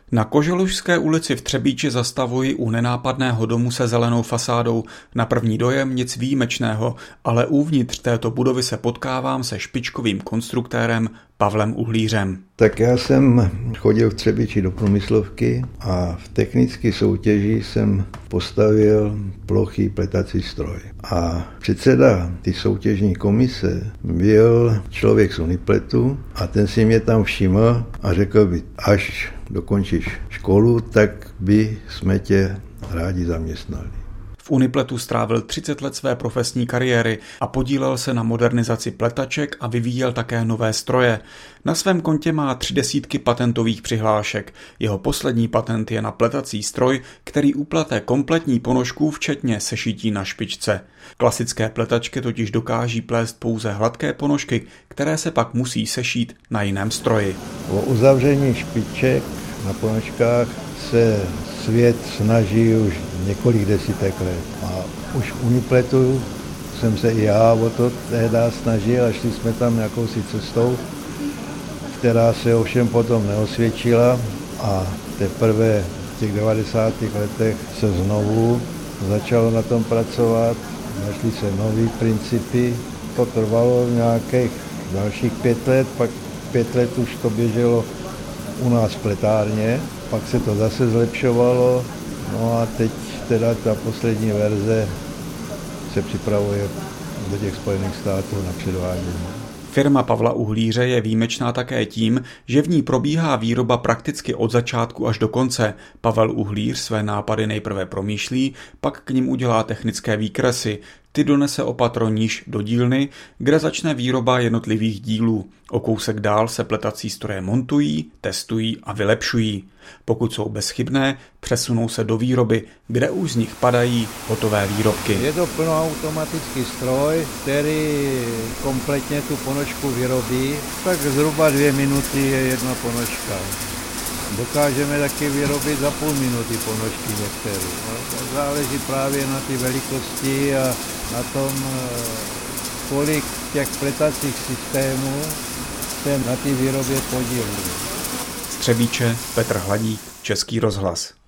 Na Koželužské ulici v Třebíči zastavuji u nenápadného domu se zelenou fasádou. Na první dojem nic výjimečného, ale uvnitř této budovy se potkávám se špičkovým konstruktérem Pavlem Uhlířem. Tak já jsem chodil v Třebíči do průmyslovky a v technické soutěži jsem postavil plochý pletací stroj. A předseda ty soutěžní komise byl člověk z Unipletu a ten si mě tam všiml a řekl by, až dokončíš školu, tak by jsme tě rádi zaměstnali. V Unipletu strávil 30 let své profesní kariéry a podílel se na modernizaci pletaček a vyvíjel také nové stroje. Na svém kontě má 30 patentových přihlášek. Jeho poslední patent je na pletací stroj, který uplete kompletní ponožku včetně sešití na špičce. Klasické pletačky totiž dokáží plést pouze hladké ponožky, které se pak musí sešít na jiném stroji. O uzavření špiček na ponožkách se svět snaží už několik desítek let. A už v Unipletu jsem se i já o to tehdy snažil a šli jsme tam jakousi cestou, která se ovšem potom neosvědčila a teprve v těch 90. letech se znovu začalo na tom pracovat, našly se nové principy. To trvalo nějakých dalších 5 let, pak 5 let už to běželo u nás v pletárně, pak se to zase zlepšovalo, no a teď teda ta poslední verze se připravuje do těch Spojených států na předvádění. Firma Pavla Uhlíře je výjimečná také tím, že v ní probíhá výroba prakticky od začátku až do konce. Pavel Uhlíř své nápady nejprve promýšlí, pak k nim udělá technické výkresy. Ty donese opatro níž do dílny, kde začne výroba jednotlivých dílů. O kousek dál se pletací stroje montují, testují a vylepšují. Pokud jsou bezchybné, přesunou se do výroby, kde už z nich padají hotové výrobky. Je to plnoautomatický stroj, který kompletně tu ponožku vyrobí. Tak zhruba 2 minuty je jedna ponožka. Dokážeme taky vyrobit za půl minuty ponožky některé. No, záleží právě na ty velikosti a na tom, kolik těch pletacích systémů se na té výrobě podílí. Z Třebíče Petr Hladík, Český rozhlas.